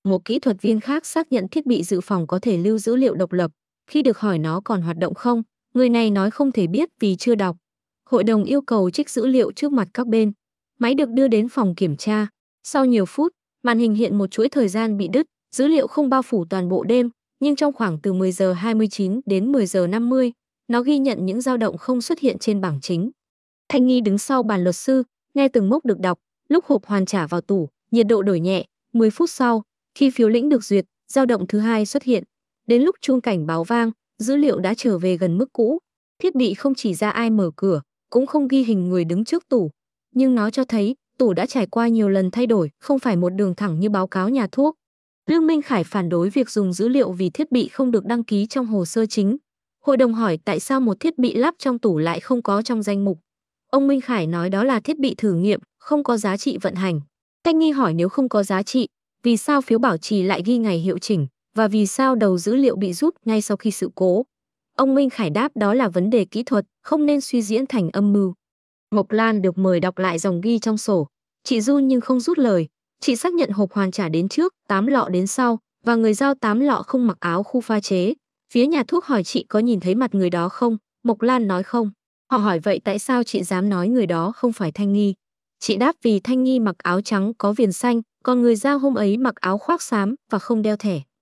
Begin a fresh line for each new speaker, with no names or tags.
Một kỹ thuật viên khác xác nhận thiết bị dự phòng có thể lưu dữ liệu độc lập. Khi được hỏi nó còn hoạt động không, người này nói không thể biết vì chưa đọc. Hội đồng yêu cầu trích dữ liệu trước mặt các bên. Máy được đưa đến phòng kiểm tra. Sau nhiều phút, màn hình hiện một chuỗi thời gian bị đứt, dữ liệu không bao phủ toàn bộ đêm, nhưng trong khoảng từ 10 giờ 29 đến 10 giờ 50, nó ghi nhận những dao động không xuất hiện trên bảng chính. Thanh Nghi đứng sau bàn luật sư, nghe từng mốc được đọc, lúc hộp hoàn trả vào tủ, nhiệt độ đổi nhẹ, 10 phút sau, khi phiếu lĩnh được duyệt, dao động thứ hai xuất hiện. Đến lúc chuông cảnh báo vang, dữ liệu đã trở về gần mức cũ. Thiết bị không chỉ ra ai mở cửa, cũng không ghi hình người đứng trước tủ, nhưng nó cho thấy tủ đã trải qua nhiều lần thay đổi, không phải một đường thẳng như báo cáo nhà thuốc. Lương Minh Khải phản đối việc dùng dữ liệu vì thiết bị không được đăng ký trong hồ sơ chính. Hội đồng hỏi tại sao một thiết bị lắp trong tủ lại không có trong danh mục. Ông Minh Khải nói đó là thiết bị thử nghiệm, không có giá trị vận hành. Thanh Nghi hỏi nếu không có giá trị, vì sao phiếu bảo trì lại ghi ngày hiệu chỉnh, và vì sao đầu dữ liệu bị rút ngay sau khi sự cố. Ông Minh Khải đáp đó là vấn đề kỹ thuật, không nên suy diễn thành âm mưu. Ngọc Lan được mời đọc lại dòng ghi trong sổ. Chị run nhưng không rút lời. Chị xác nhận hộp hoàn trả đến trước, 8 lọ đến sau, và người giao 8 lọ không mặc áo khu pha chế. Phía nhà thuốc hỏi chị có nhìn thấy mặt người đó không? Mộc Lan nói không. Họ hỏi vậy tại sao chị dám nói người đó không phải Thanh Nghi? Chị đáp vì Thanh Nghi mặc áo trắng có viền xanh, còn người giao hôm ấy mặc áo khoác xám và không đeo thẻ.